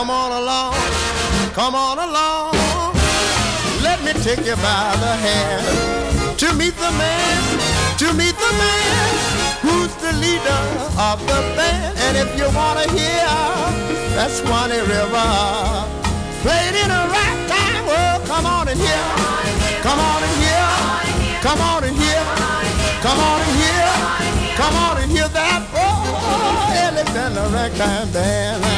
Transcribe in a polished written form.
Come on along, come on along. Let me take you by the hand to meet the man, to meet the man who's the leader of the band. And if you wanna hear that Swanee River played in a ragtime, well, come on in here, come on in here, come on in here, come on in here, come on and hear that. Oh, Alexander Ragtime Band.